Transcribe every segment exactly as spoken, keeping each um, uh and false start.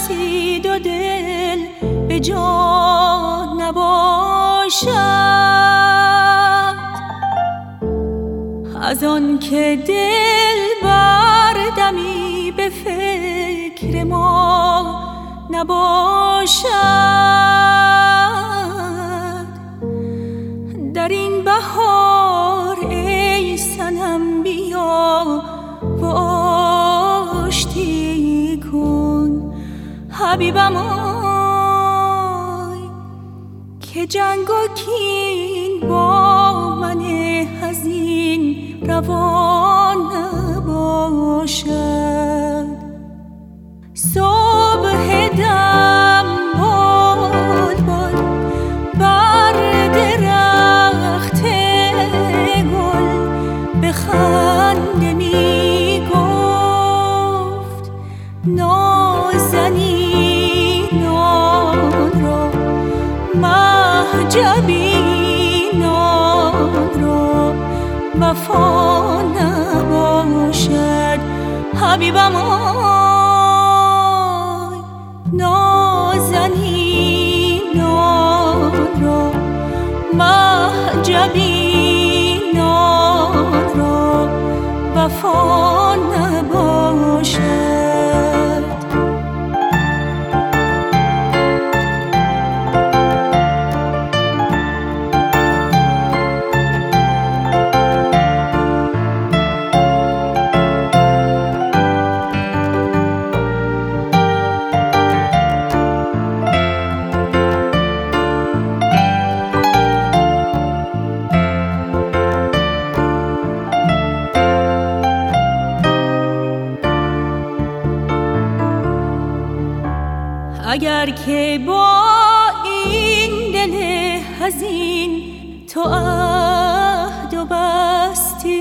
رسید و دل به جا نباشد، از آن که دل بردمی به فکر ما نباشد. در این بهار ای صنم بیا و آشتی کن حبیبم آی، که جنگ و کین با من حزین روان نباشد. صبح دم بال بال بر درخت گل به خنده می گفت نازنینان را مهجبینان را وفا نباشد حبیبم آی، نازنینان را مهجبینان را وفا نباشد. اگر که با این دل حزین تو عهد و بستی،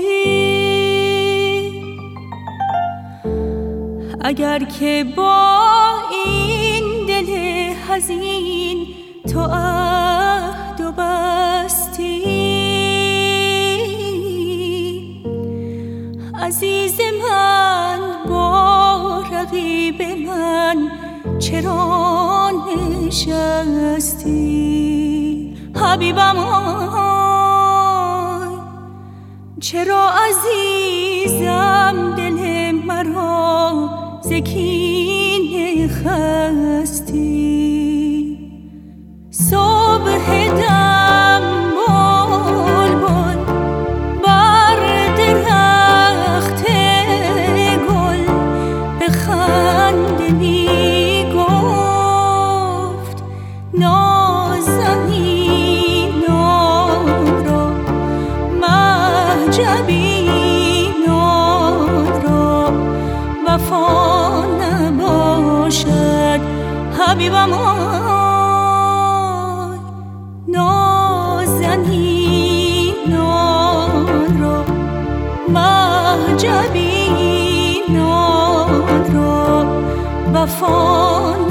اگر که با این دل حزین تو عهد و بستی، عزیز من با رقیب من چرا نشستی حبیبم آی، چرا عزیزم دل مرا ز کینه خستی. صبح دم بال بال بر درخت گل به خنده می گفت نازنینان را مهجبینان را وفا نباشد حبیبم آی، نازنینان را مهجبینان را وفا